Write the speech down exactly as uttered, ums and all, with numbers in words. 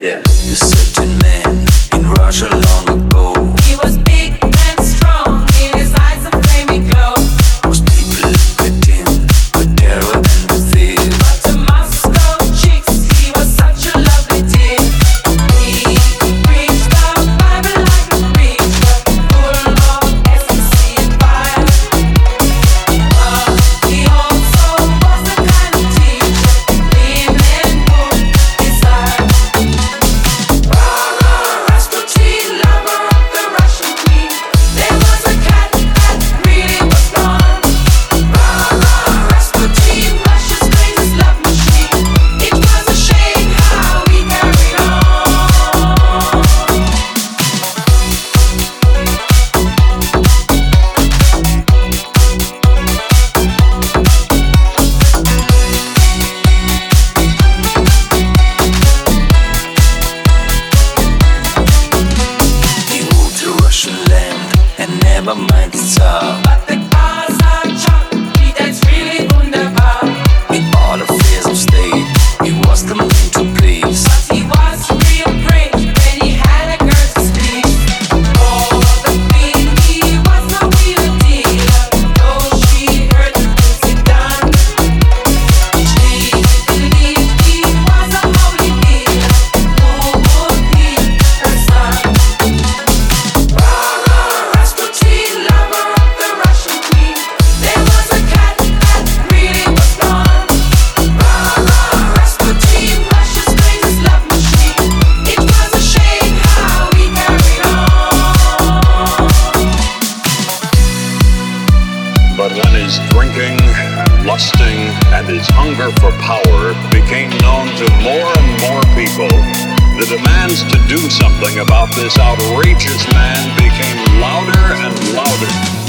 Yeah. A certain man in Russia long ago. He was big and strong, in his eyes a flaming glow. Most people look at him with terror and with fear. But to Moscow chicks, he was such a lovely dear. He preached the Bible like a preacher, full of ecstasy and fire. But he also was the kind of teacher women would desire. Rasputin, lover of the Russian queen. There was a cat that really was gone. Rasputin, Russia's greatest love machine. It was a shame how he carried on. He moved to Russian land and never mind the Tsar. But the cars are chopped, he danced really wunderbar. In all affairs of state, he was the man to please. But he was real great when he had a girl to squeeze. For the queen, he was no real dealer. Though she heard the things he'd done, she believed he was a holy healer who would be her son. Rasputin, lover of the Russian queen. There was a cat that really was gone. Rasputin, Russia's greatest love machine. It was a shame how he carried on. But when his drinking, lusting, and his hunger for power became known to more and more people, the demands to do something about this outrageous man became louder and louder.